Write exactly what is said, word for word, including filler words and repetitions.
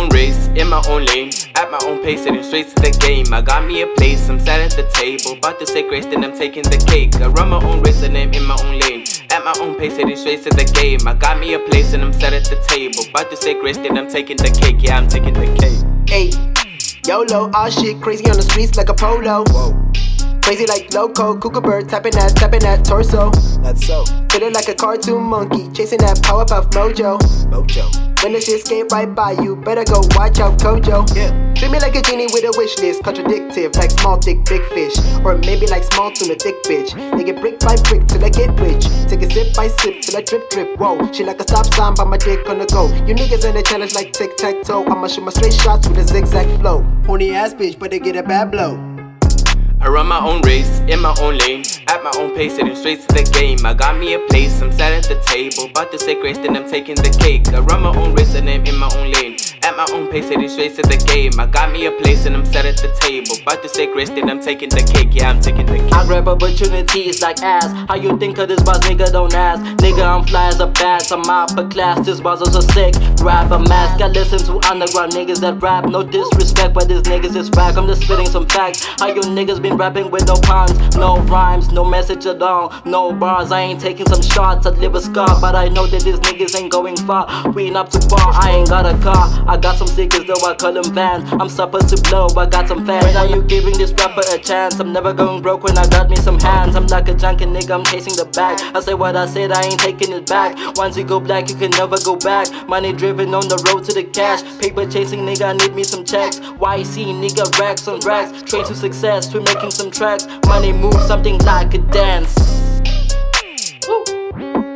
own race, in my own lane, at my own pace, heading straight to the game. I got me a place, I'm sat at the table, about to say grace, then I'm taking the cake. I run my own race and I'm in my own lane, at my own pace, heading straight to the game. I got me a place and I'm sat at the table, about to say grace, then I'm taking the cake. Yeah, I'm taking the cake. Hey, YOLO, all shit crazy on the streets like a polo. Whoa. Crazy like Loco, Kookaburra, tapping that, tapping that torso. That's so. Feeling like a cartoon monkey, chasing that Powerpuff Mojo. Mojo. When the shit skate right by you, better go watch out, Kojo. Yeah. Treat me like a genie with a wish list, contradictive, like small thick big fish, or maybe like small tuna thick bitch. They get brick by brick till I get rich. Take a sip by sip till I drip drip. Whoa, she like a stop sign, but my dick on the go. You niggas in a challenge like tic tac toe. I'ma shoot my straight shots with a zigzag flow. Horny ass bitch, but they get a bad blow. I run my own race, in my own lane, at my own pace, heading straight to the game. I got me a place, I'm sat at the table, about to say grace, then I'm taking the cake. I run my own race and I'm in my own lane, at my own pace, heading straight to the game. I got me a place and I'm sat at the table, about to say grace, then I'm taking the cake. Yeah, I'm taking the cake. I grab opportunities like ass. How you think of this bars, nigga, don't ask. Nigga, I'm fly as a bat, I'm upper class. This bars are so sick, grab a mask. I listen to underground niggas that rap. No disrespect, but these niggas is whack. I'm just spitting some facts. How you niggas been rapping with no puns, no rhymes, no message at all, no bars. I ain't taking some shots, I live a scar, but I know that these niggas ain't going far. We ain't up too far, I ain't got a car. I got some stickers though, I call them vans. I'm supposed to blow, I got some fans. When are you giving this rapper a chance? I'm never going broke when I got me some hands. I'm like a junkie nigga, I'm chasing the bag. I say what I said, I ain't taking it back. Once you go black, you can never go back. Money driven on the road to the cash. Paper chasing nigga, I need me some checks. Y C nigga, racks on racks. Train to success, we're making some tracks. Money moves something like a dance.